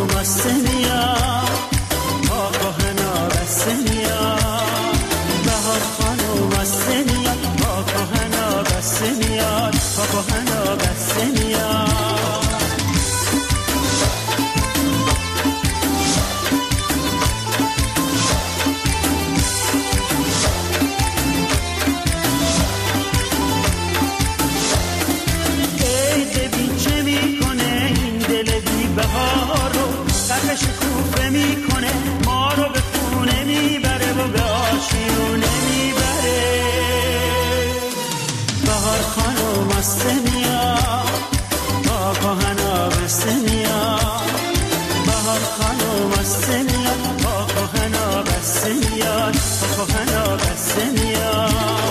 خانم استنیا آقا هنا بستنیا بهار خانم استنیا آقا هنا بستنیا آقا هنا بستنیا شکوفه میکنه ما رو به خونه میبره و به آشیونه میبره بهار خانم استنیا آقا هنا بستنیا بهار خانم استنیا آقا هنا بستنیا آقا هنا بستنیا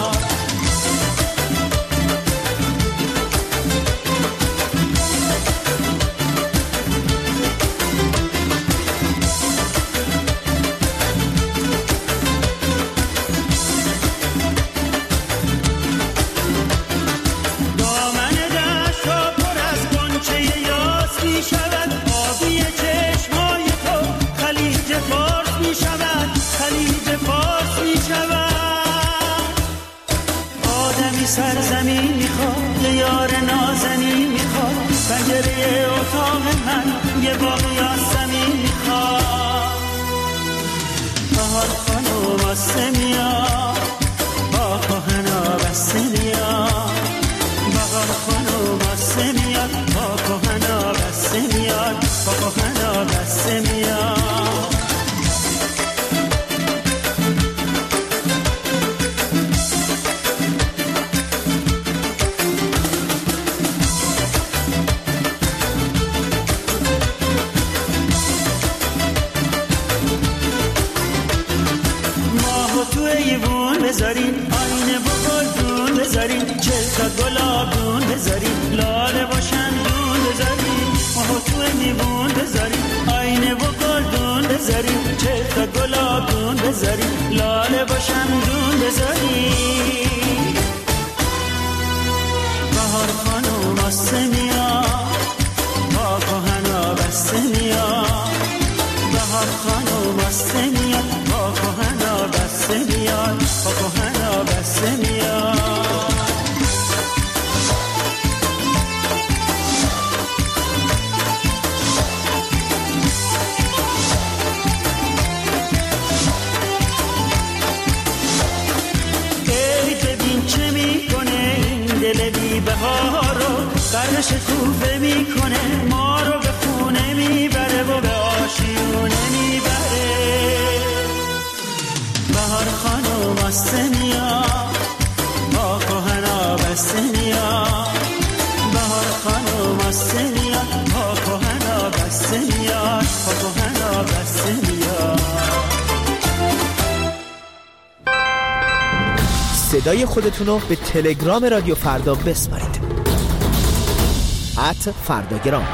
سرزمین میخواد یه یار نازنین میخواد پنجره اتاق من یه باغ یاسمین میخواد بهار خانم استنیا آقا هنا بستنیا بهار خانم استنیا آقا هنا بستنیا آقا هنا بستنیا بذارین آینه با گلدون بذارین 40 تا گلابون بذارین لاله با شندون بذارین ماهو تو لیوون بذارین آینه با گلدون بذارین 40 تا گلابون بذارین لاله با شندون بذارین بهار خانم استنیا آقا هنا بستنیا بهار خانم استنیا آقا هنا بستنیا آقا هنا بستنیا ای ببین چه میکنه این دل بی بهارو قرن شکوفه میکنه ما رو به خونه میبره و به آشیونه میبره بهار خانم استنیا آقا هنا بستنیا بهار خانم استنیا آقا هنا بستنیا آقا هنا بستنیا صدای خودتون رو به تلگرام رادیو فردا بسپارید @فرداگرام.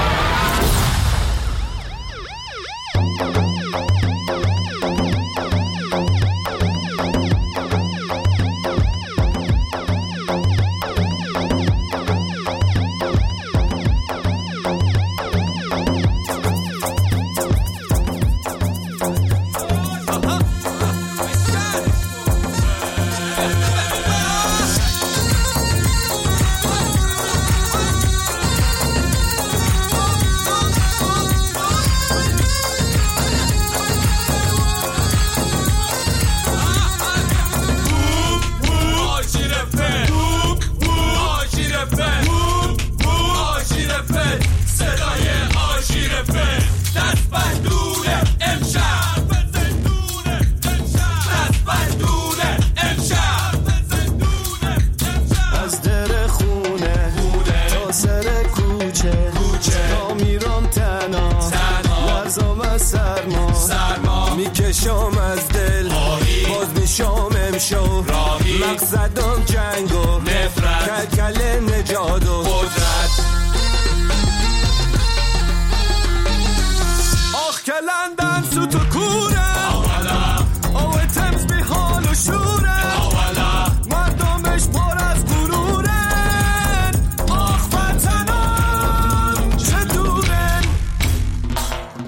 میکشم از دل باز میشم امشو مقصدم جنگ و نفرت کل نجات و قدرت آخ کلندن سوت و کوره آوه تمز بی حال و شوره مردمش پر از غرورن آخ وطنم چه دورن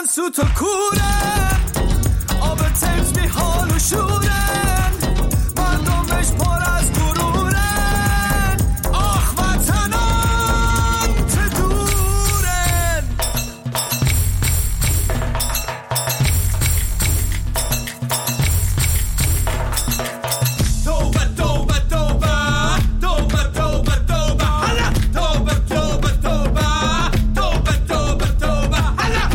بدن سوت و کورن، آب تمز بی حال و شورن، مردمش پر از غرورن، آخ وطنم چه دورن. توبه توبه توبه توبه توبه توبه هلا، توبه توبه توبه توبه توبه توبه هلا.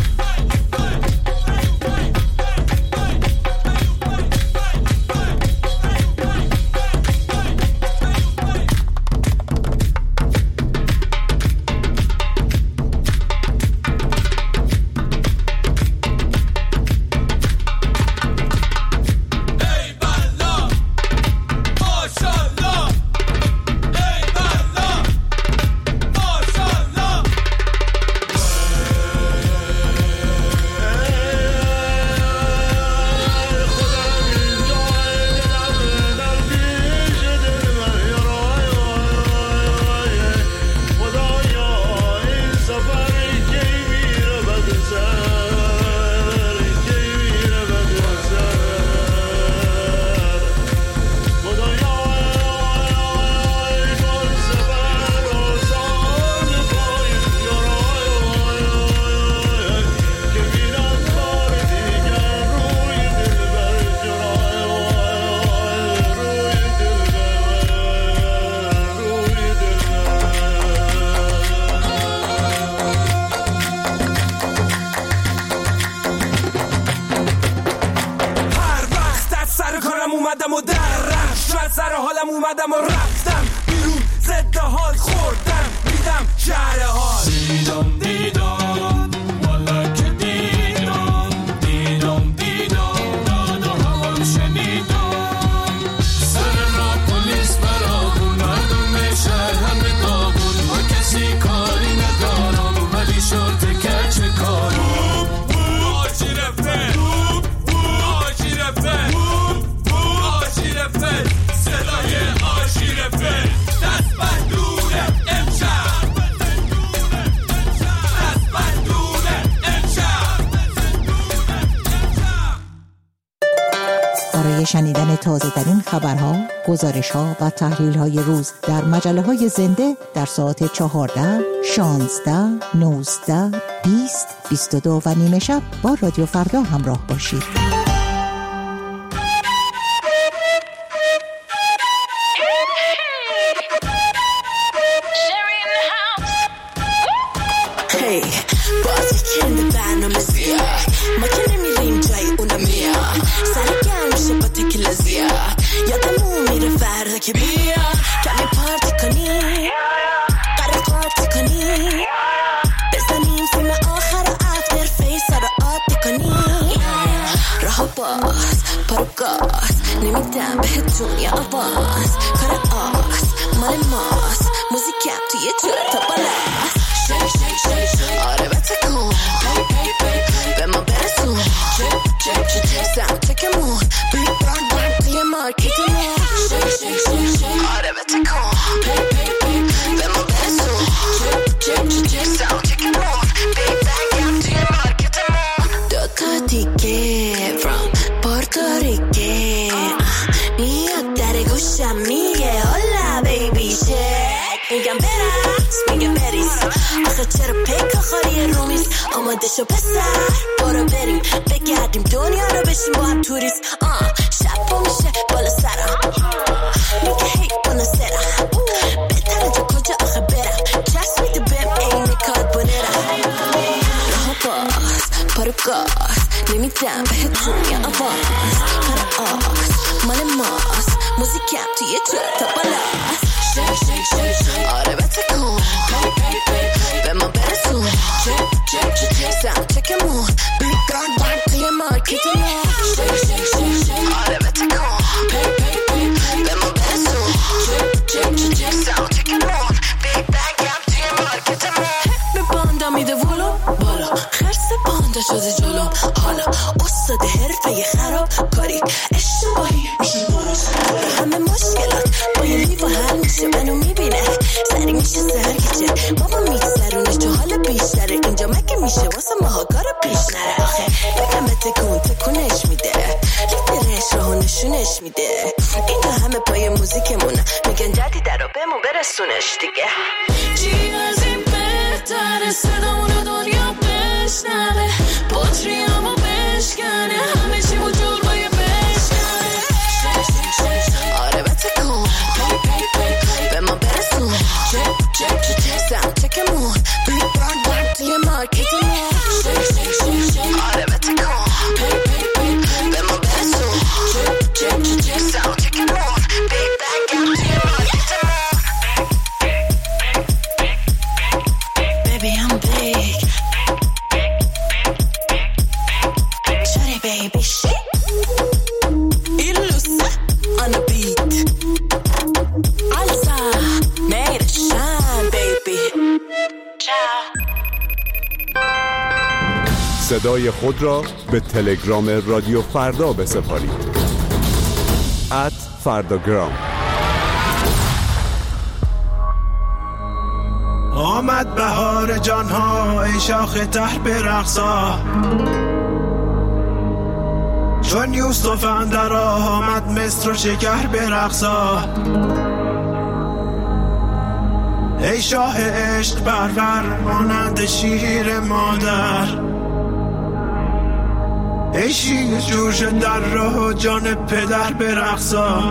اومدم و درم شاید سر حالم اومدم و رفتم بیرون ضد حال خوردم میدم شهر حال دیدم دیدم والا که دیدم دیدم دیدم داد و هوام شنیدم سر را پلیس برابون مردم شهر همه داغون با کسی کاری ندارم ولی شرطه کرد چه کارم آجی رفته آجی رفته صدای آشیرفه دست بندونه امشب دست بندونه امشب. برای شنیدن تازه ترین خبرها، گزارش‌ها و تحلیل‌های روز در مجله‌های زنده در ساعت 14، 16، 19، 20، 22 و نیمه شب با رادیو فردا همراه باشید. ما که نمیریم جای اونا میاد سرگرم میشه با تکیلا زیاد یادمون میره فردا که بیا کمی پارتی کنی قرار قاطی کنی بزنیم فیلم آخر و افتر فیس رو عادی کنی راه باز پارو گاز نمیدم بهتون یا آواز کار آس مال ماست موزیکم توی جور تا بالاست شک شک شک شک آره بتکن به ما برسون چک چک چک ساوند چکمون بیگ بران توی مارکتمون شک شک شک شک آره بتکن به ما برسون چک چک چک ساوند چکمون بیگ بران توی مارکتمون دوتا دیگه from Puerto Rico میاد در گوشم میگه hola baby shake میگم برقص میگه بریز آخه چرا پیک آخری رومیز آماده شو پسر برو بریم بگردیم دنیا رو بشیم با هم توریست شب پا میشه بالا سرم میگه هی بالا سرم بهتره تو کجا آخه برم جست میده بهم اینه کاربونرم راه باز پارو گاز نمیدم بهتون یا آواز کار آس مال ماست موزیکم توی جور تا بالاست شک شک شک شک آره بتکن به ما برسون چک چک چک ساوند چکمون بیگ بران توی مارکتمون شک شک شک شک آره بتکن به ما برسون چک چک چک ساوند چکمون بیگ بران توی مارکتمون به باندا میده ولو بالا خرس باندا شده جلو حالا استاد حرفه خراب کاری اشتباهی میشه درست همه مشکلات با یه لیوان حل میشه منو میبینه سری میشه سرگیچه بابا میگذرونه چه حال بیشتره اینجا مگه میشه واسه ماها کار پیش نره برسونش دیگه. چی از این بهتره صدامونو دنیا بشنوه، بطریمو بشکنه، همه چی و جلوی بشکنه. آره بتکن به ما برسون، سم چکمون بیت برد برد توی مارکتمون. آره بتکن به ما برسون، سم چکمون بیت برد توی مارکتمون. Baby I'm big, shawty baby shit, illusa on the beat, Alza made it shine baby. صدای خود را به تلگرام رادیو فردا بسپارید. @فرداگرام. آمد بهار جانها ای شاخ تر برقصا، چون یوسف اندر آمد مصر و شکر برقصا. ای شاه عشق پرور مانند شیر مادر، ای شیر جوش در راه جان پدر برقصا.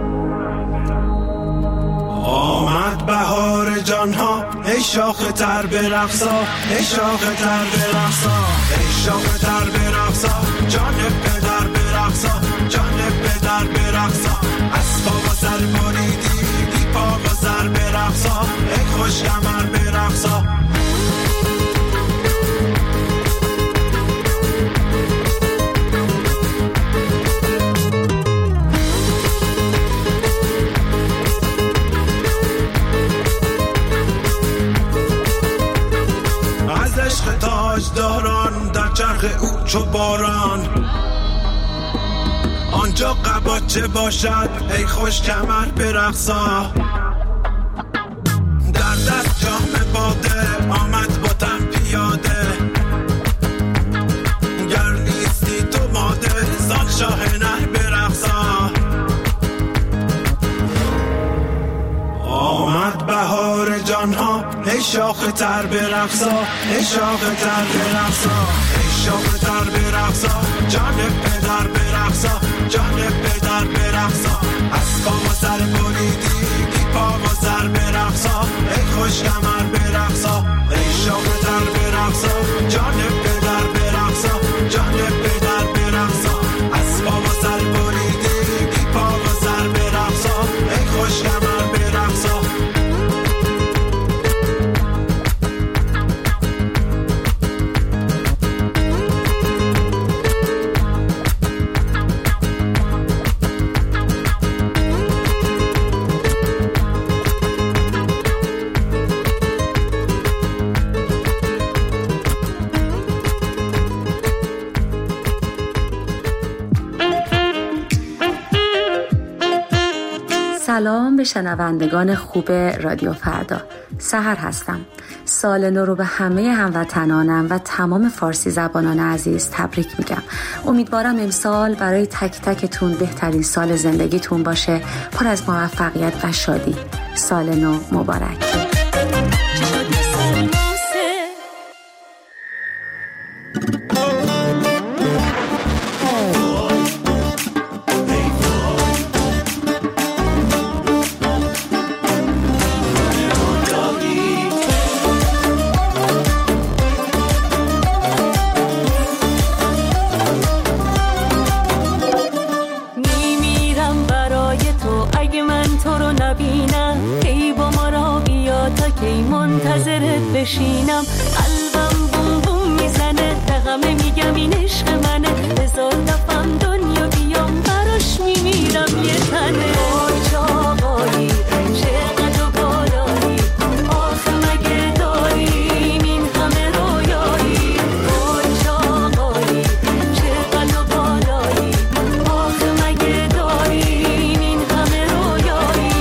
آمد بهار جانها ای شاخ تر برقصا، ای شاخ تر برقصا، ای شاخ تر برقصا، جان پدر برقصا، جان پدر برقصا. از پا و سر بریدی بی پا و سر برقصا، ای خوش کمر برقصا. عشق تاجداران در چرخ او چو باران، آنجا قباچه باشد ای خوش کمر برقصا. در دست جام باده آمد باتم پیاده، گر نیستی تو ماده زان شاه نر برقصا. آمد بهار جانها ای شاخ تر برقصا، ای شاخ تر برقصا، ای شاخ تر برقصا، جان پدر برقصا، جان پدر برقصا. از پا و سر بریدی بی پا و سر برقصا، ای خوش کمر برقصا. ای شاخ تر برقصا، جان پدر برقصا، جان پدر برقصا. از پا و سر بریدی بی پا و سر برقصا، ای خوش کمر برقصا. سلام به شنوندگان خوب رادیو فردا. سحر هستم. سال نو رو به همه هموطنانم و تمام فارسی زبانان عزیز تبریک میگم. امیدوارم امسال برای تک تکتون بهترین سال زندگیتون باشه، پر از موفقیت و شادی. سال نو مبارک. منتظرت بشینم، قلبم بوم بوم میزنه، دقمه میگم این عشق منه، هزار دفعم دنیا بیام براش میمیرم یه تنه. وای چاقایی چقدر بالایی، آخه مگه داریم این همه رویایی. وای چاقایی چقدر بالایی، آخه مگه داریم این همه رویایی.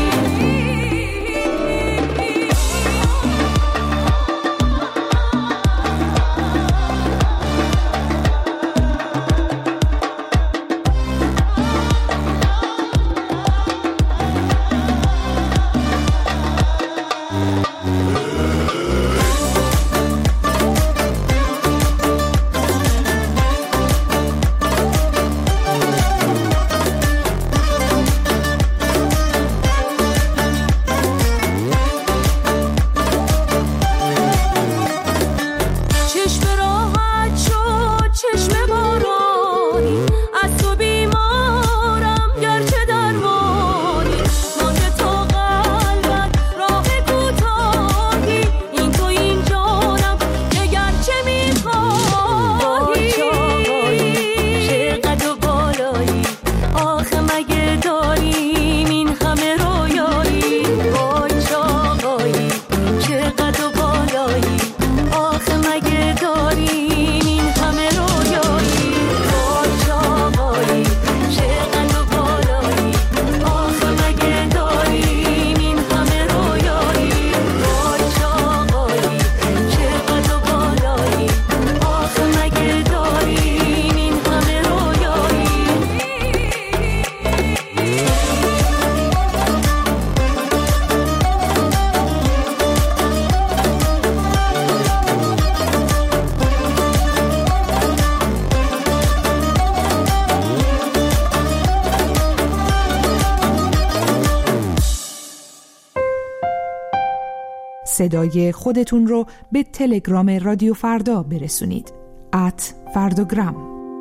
صدای خودتون رو به تلگرام رادیو فردا برسونید. @فرداگرام.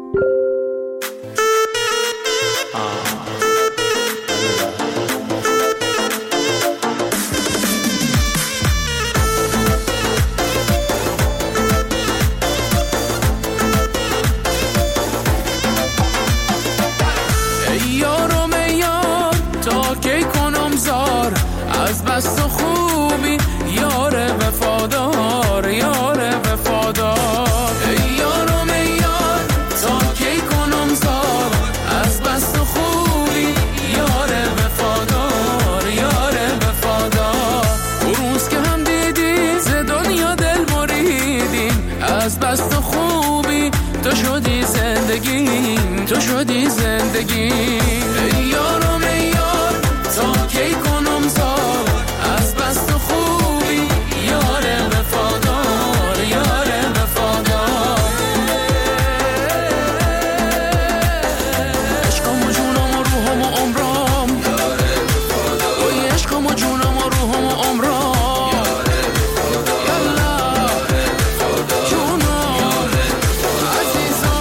از بس و خوبی یار وفادار، یار وفادار. ای یارم ای یار تا کی کنم زار، از بس و خوبی یار وفادار، یار وفادار. اون روز که هم دیدی ز دنیا دل بریدیم، از بس و خوبی تو شدی زندگیم، تو شدی زندگیم. ای یارم ای یار تا کی کنم زار، از بس تو خوبی یار وفادار، یار وفادار. عشقم و جونم و روحم و عمرم، یار وفادار. اوی عشقم و جونم و روحم و عمرم، یار وفادار. یالا یار وفادار، جونم یار عزیزم.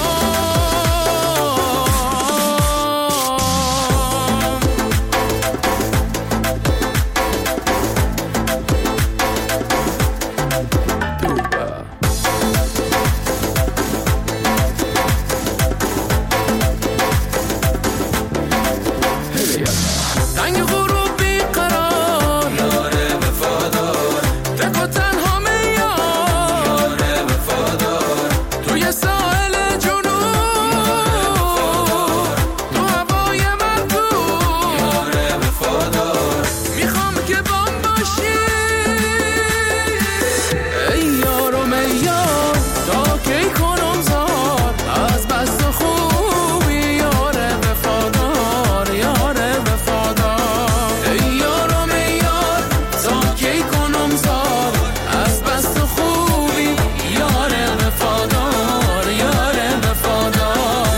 تنگ غروب بیقرار، یار وفادار. تک و تنها میار، یار وفادار. توی ساحل جنوب، تو هوای مردم، یار وفادار. میخوام که بام باشی ای یارم ای یار تا کی کنم زار، از بس خوبی یار وفادار، یار وفادار. ای یارم ای یار تا کی کنم زار، از بس خوبی یار وفادار، یار وفادار.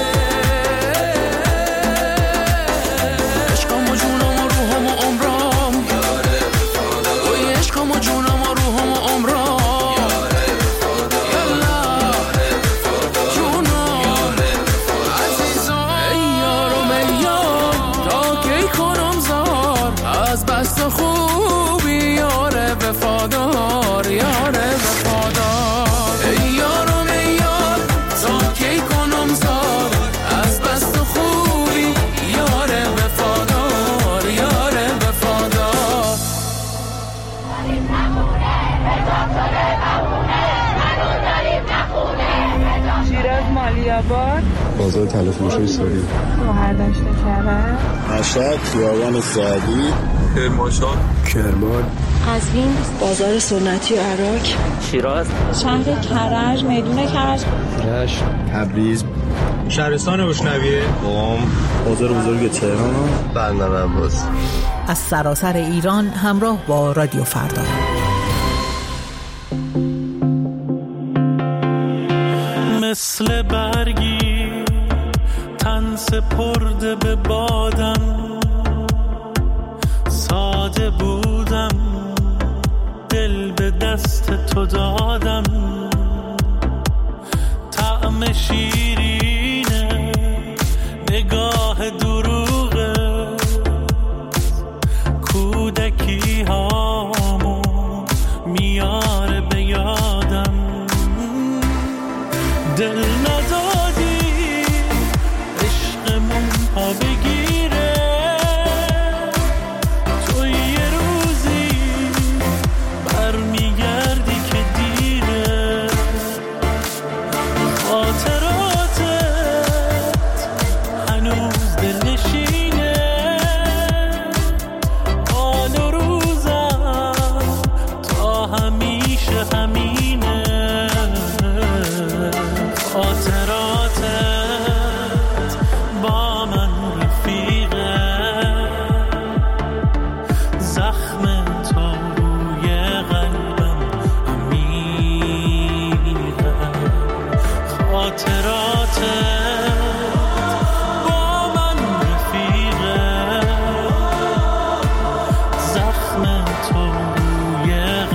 عشقم و جونم و روحم و عمرم، یار وفادار. اوی عشقم و جونم و روحم و عمرم، یار وفادار. یالا یار وفادار، جونم یار عزیزم. ای یارم ای یار تا کی کنم زار، از بس خوبی یار وفادار، یار وفادار. ای یارم ای یار تا کی کنم زار، از بس خوبی یار وفادار، یار وفادار. شیراز مالیاباد، بازار تلفروشی ساری، مهردشت کرد، مشهد خیابان سعدی، کرمانشاه، کرمان، قزوین، بازار سنتی و عراق، شیراز، شهر کرج، میدون کرج، رشت، تبریز، شهرستان بوشنویه، قم، بازار بزرگ تهران، بندر عباس. از سراسر ایران همراه با رادیو فردا. مثل برگی تن سپرده به بادم، ساده بودم دل به دست تو دادم. طعم شیرینه نگاه دروغه، کودکی هامو میاره به یادم. دل ندادی عشقمون پا بگیره، تو یه روزی برمیگردی که دیره. خاطراتت هنوز دلنشینه، حال و روزم تا همیشه همینه. خاطراتت با من رفیقه، زخم تو روی قلبم عمیقه. خاطراتت با من رفیقه، زخم تو روی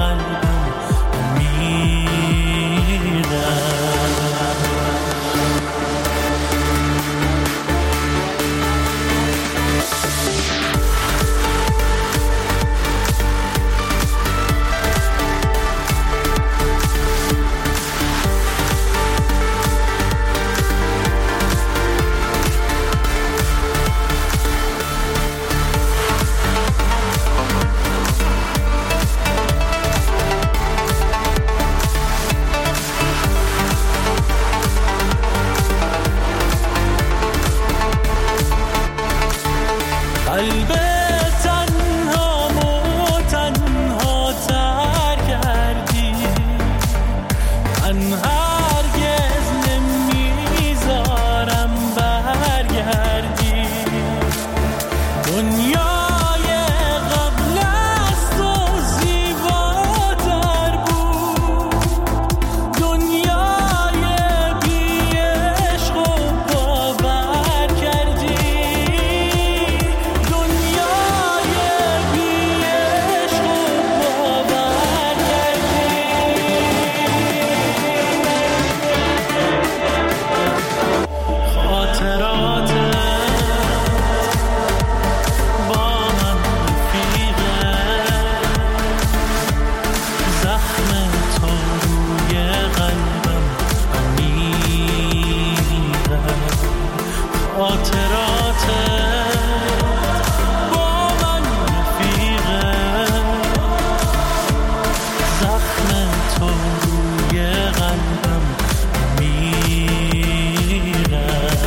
من هرگز نمیذارم برگردی. دنیای قبل از تو زیباتر بود، دنیای بی عشق و باور کردی، دنیای بی عشق و باور کردی. خاطرات با من رفیقه، زخم تو روی قلبم عمیقه. خاطرات با من رفیقه، زخم تو روی قلبم عمیقه.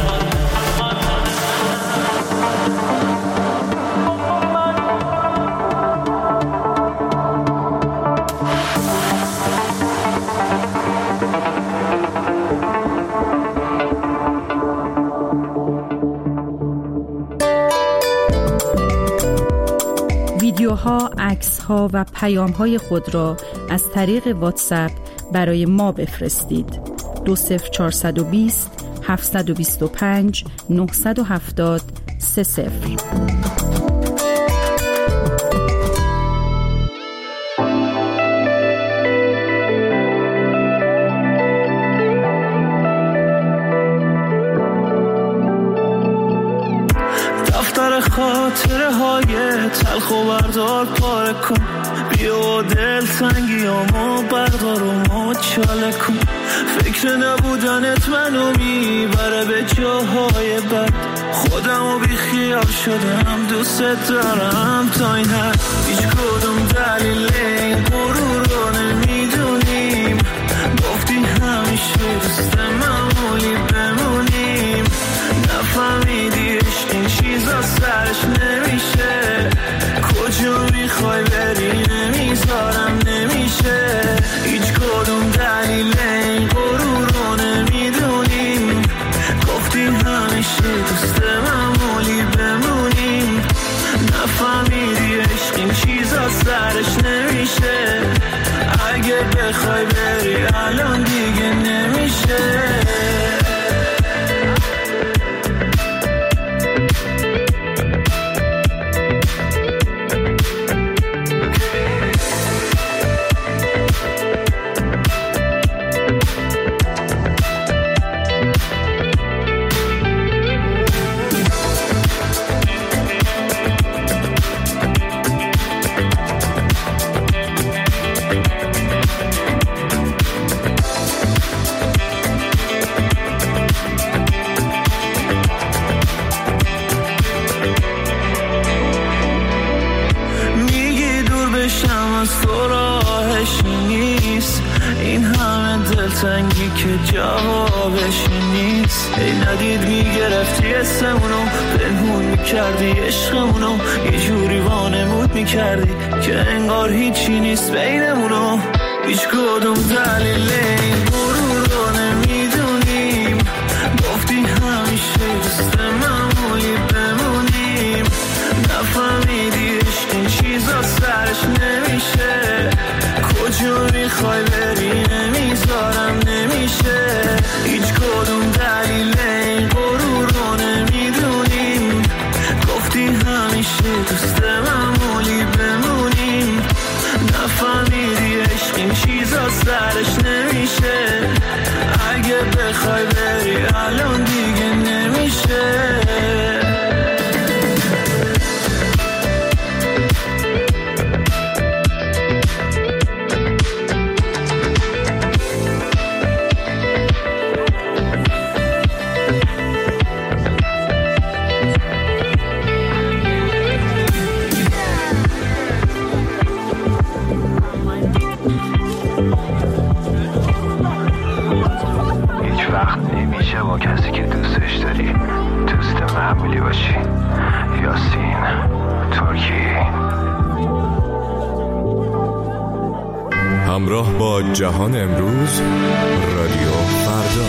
ویدیوها، عکس‌ها و پیام‌های خود را از طریق واتساپ برای ما بفرستید. 20420 725 970 30. دفتر خاطره های تلخ و بردار پاره کن، بیا دل تنگیامو بردار و مچاله کن. فکر نبودنت منو میبره به جاهای بد، خودمو بی خیال شدم، دوست دارم تا این حد. هیچ کدوم دلیل این غرور رو نمیدونیم، گفتی همیشه دوست معمولی بمونیم. نفهمیدی عشق این چیزا سرش نمیشه، کجا میخوای بری نمیذارم نمیشه. هیچ کدوم دلیل این غرور رو نمیدونیم، گفتی همیشه دوست معمولی بمونیم. نفهمیدی عشق این چیزا سرش نمیشه، اگه بخوای بری الان دیگه نمیشه. دلتنگی که جوابش نیست. ای ندید میگرفتی اسمونو، پنهون میکردی عشقمونو، یه جوری وانمود میکردی که انگار هیچی نیست بینمونو. هیچ کدوم دلیل این غرور رو نمیدونیم، گفتی همیشه دوست معمولی بمونیم. نفهمیدی عشق این چیزا سرش نمیشه، کجا میخوای بری نمیذارم نمیشه. هیچ کدوم دلیل این غرور رو نمیدونیم، گفتی همیشه دوست معمولی بمونیم. نفهمیدی عشق این چیزا سرش نمیشه، اگه بخوای بری الان دیگه نمیشه. با کسی که دوستش داری دوست معمولی باشی. یاسین ترکی. همراه با جهان امروز، رادیو فردا.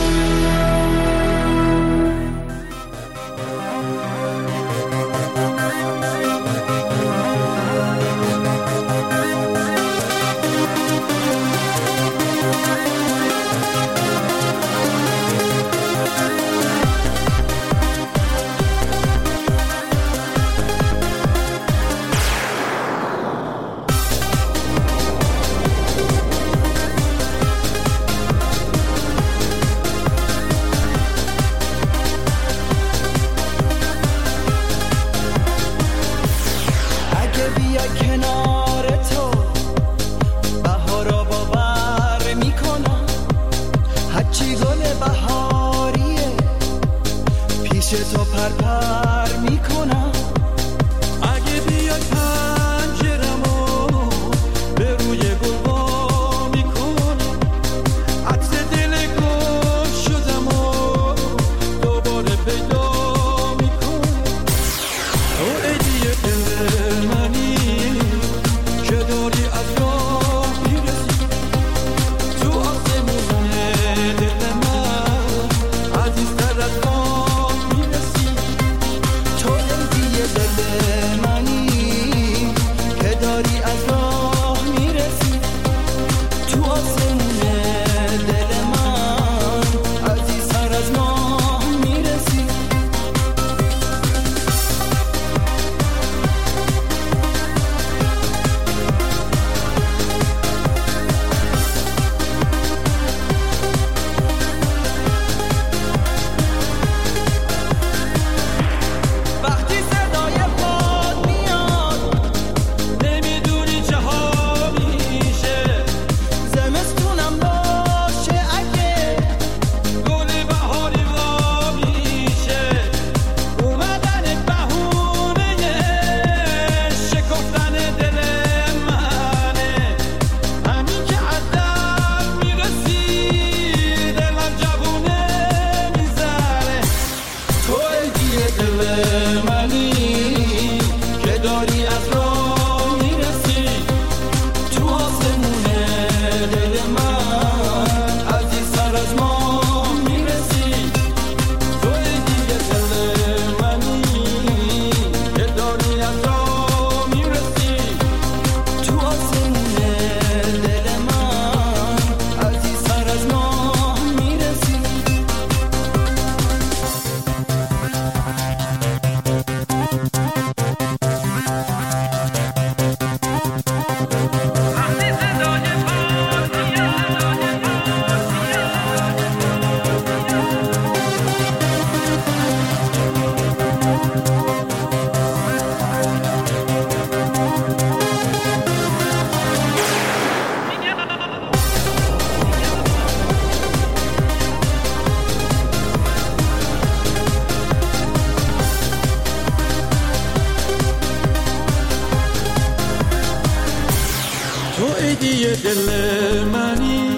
دل منی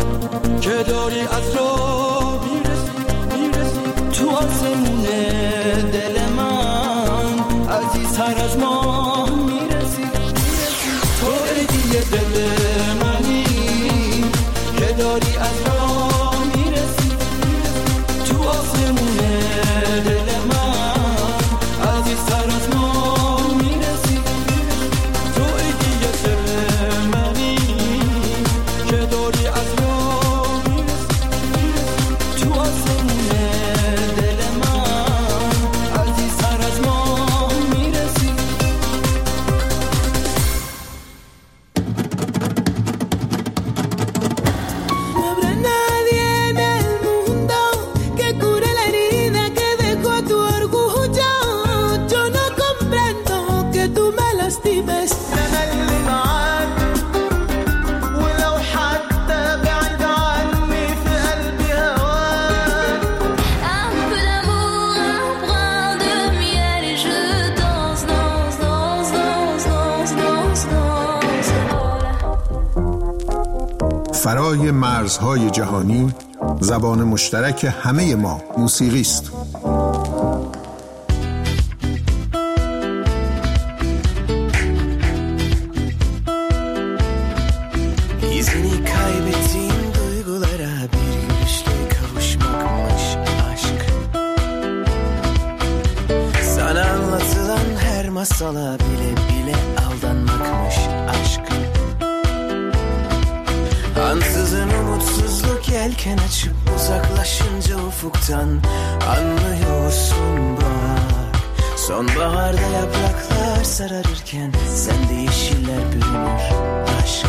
که داری از راه میرسی تو آسمون دل من عزیزتر از ماه میرسی تو هدیه دل منی که داری از راه میرسی تو آسمون دل من عزیزتر از ماه میرسی تو هدیه دل منی که داری از راه میرسی تو آسمون دل من عزیزتر از ماه میرسی فرای مرزهای جهانی زبان مشترک همه ما موسیقی است. masala bile bile aldanmakmış aşk. Ansızın umutsuzluk yelken açıp uzaklaşınca ufuktan anlıyorsun bak. Sonbaharda yapraklar sararırken sende yeşiller bürünür aşk.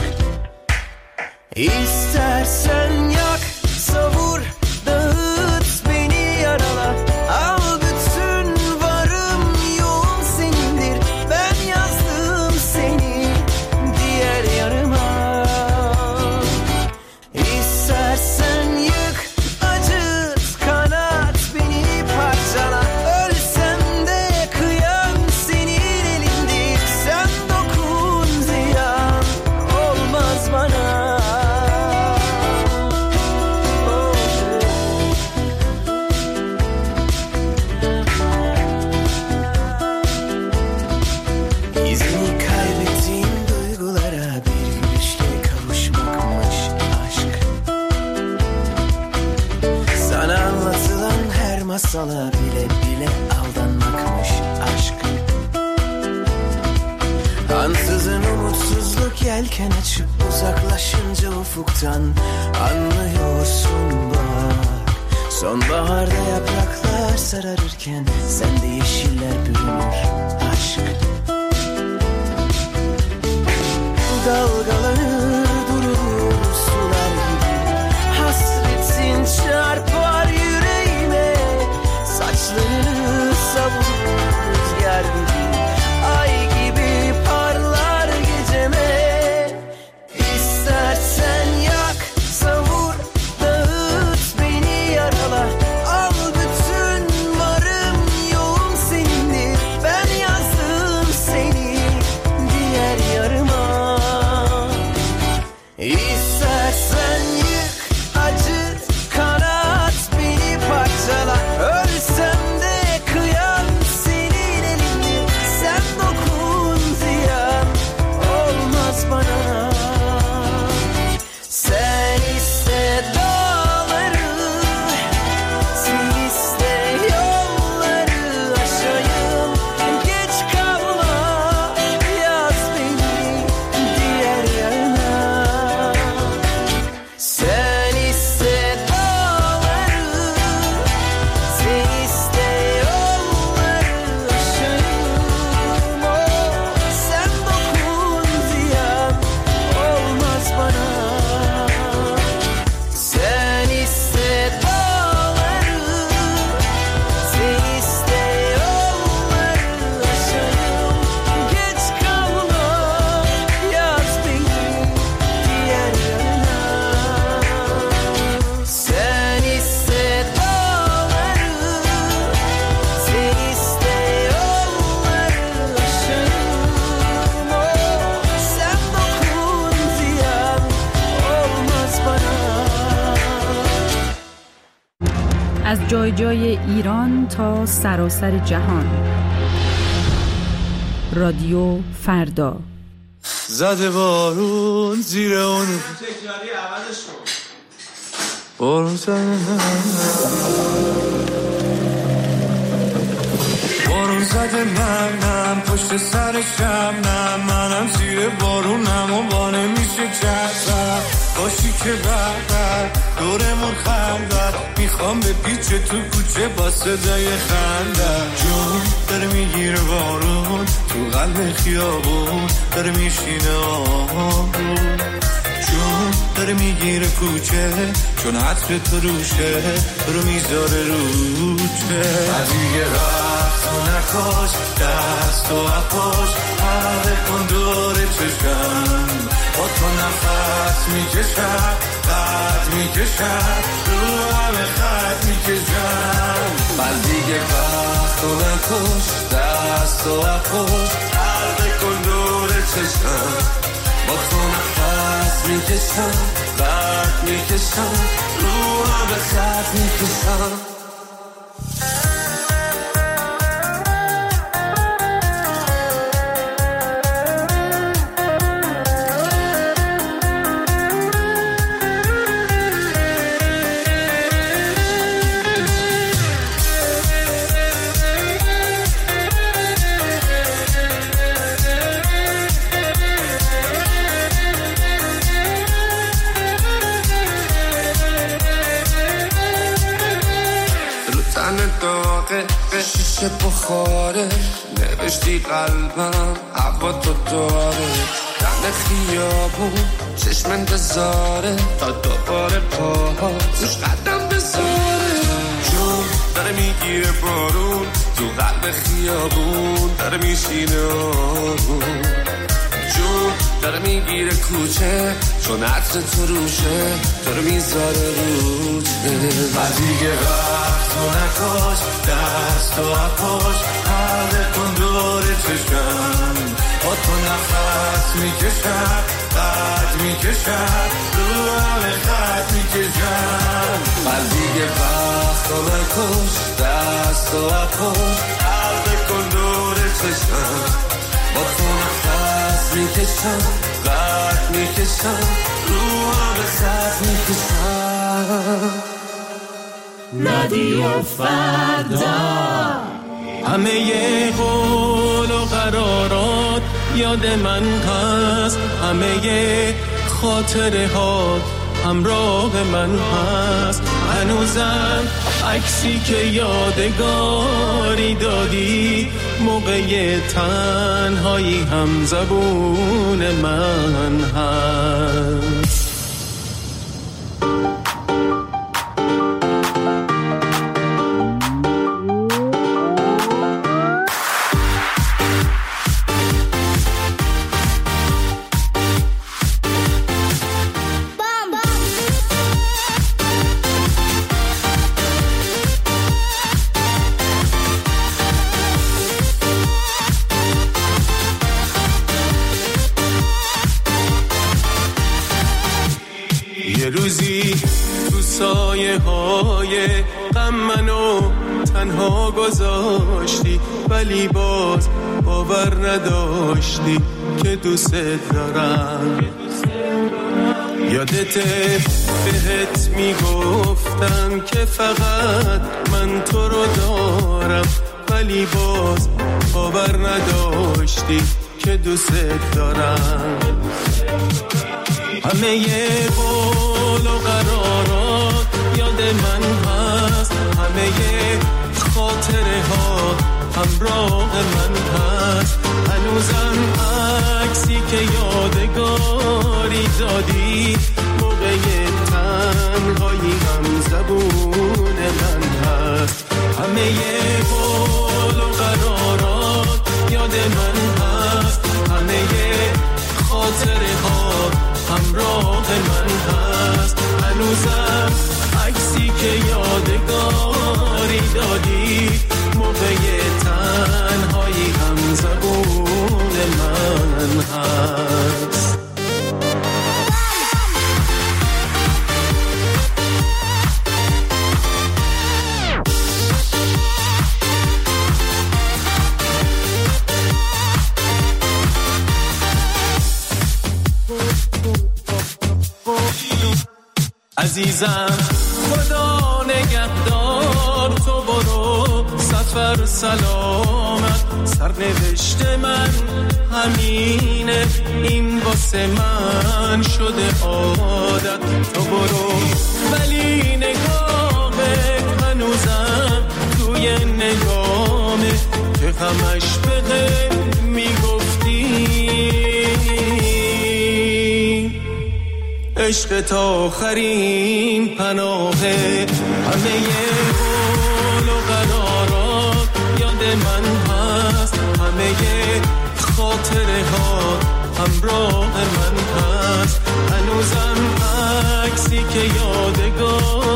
İstersen yak, savur, dağıt, beni yarala. Al bütün varım yoğun senindir. Ben yazdım seni diğer yarıma. İstersen yık, acıt, kanat, beni parçala. Ölsem de kıyam senin elindir. Sen dokun, ziyan olmaz bana. İzini kaybettiğim duygulara bir gülüşle kavuşmakmış aşk. Sana anlatılan her masala bile bile aldanmakmış aşk. Ansızın umutsuzluk yelken açıp uzaklaşınca ufuktan anlıyorsun bak. Sonbaharda yapraklar sararırken sende yeşiller bürünür aşk. Dalgalanır durur sular gibi, hasretin çarpar yüreğime. Saçlarını savurur rüzgar gibi, ay gibi parlar geceme. İstersen yak, savur, dağıt, beni yarala. Al bütün varım yoğun senindir. Ben yazdım seni diğer yarıma. İstersen yık, acıt, kanat, beni parçala. Ölsem de kıyam senin elindir. Sen dokun, ziyan olmaz bana. Sen iste dağları, sen iste yolları aşayım. Geç kalma, yaz beni diğer yana. Sen iste dağları, sen iste yolları aşayım. Sen dokun, ziyan olmaz bana. Sen iste dağları, sen iste yolları aşayım. Geç kalma, yaz beni diğer yana. Sen iste dağları, sen iste yolları aşayım. Sen dokun, ziyan olmaz bana. از جای جای ایران تا سراسر جهان. رادیو فردا. زده بارون زیر اون بارون زده منم پشت سرشم نه منم زیر بارونم و با نمیشه کردم باشی که بردر دورمون خندد میخوام به پیچ تو کوچه با صدای خندد جون داره میگیره بارون تو قلب خیابون داره میشینه آهون جون داره میگیره کوچه چون عطر تو روشه تو رو میذاره روچه دیگه رفت و نکاش دست و اپاش حلقه کن دور چشم با تو نفس میکشم قد میکشم رو همه خط میکشم من دیگه وقت و نکاش دست و اپاش حلقه کن دور چشم با تو نفس میکشم قد میکشم رو همه خط میکشم داغه شیشه بخاره نوشتی قلبم هوا تو داره دم خیابون چشم انتظاره تا دوباره پاهات روش قدم بذاره جون داره میگیره بارون تو قلب خیابون داره میشینه آروم جون داره میگیره کوچه چون عطر تو روشه داره میذاره روچه و دیگه وقت تو نکاش دست و اپاش حاله کن دور چشم با تو نفس میکشم قد میکشم رو همه خط میکشم و دیگه وقت تو نکاش دست و اپاش حاله کن دور چشم با تو نفس میکشم قد میکشم رو همه خط میکشم رادیو فردا همه ی قول و قرارات یاد من هست همه ی خاطره ها همراه من هست هنوزم عکسی که یادگاری دادی موقع تنهایی هم زبون من هست روزی تو سایه های غم منو تنها گذاشتی ولی باز باور نداشتی که دوست دارم یادته بهت میگفتم که فقط من تو رو دارم ولی باز باور نداشتی که دوست دارم همه ی قول و قرارات یاد من هست همه ی خاطره ها همراه من هست هنوزم عکسی که یادگاری دادی موقع تنهایی هم زبون من هست همه ی قول و قرارات یاد من هست همه ی خاطره ها همراه من هست هنوزم عکسی که یادگاری دادی موقع تنهایی هم زبون من هست عزیزم خدا نگهدار تو برو سفر سلامت سرنوشت من همینه این واسه من شده عادت تو برو ولی نگاهت هنوزم توی نگامه که همش بده میگفتی عشق تا آخرین پناهه همه ی قول و قرارات یاد من هست همه ی خاطره ها همراه من هست هنوزم عکسی که یادگار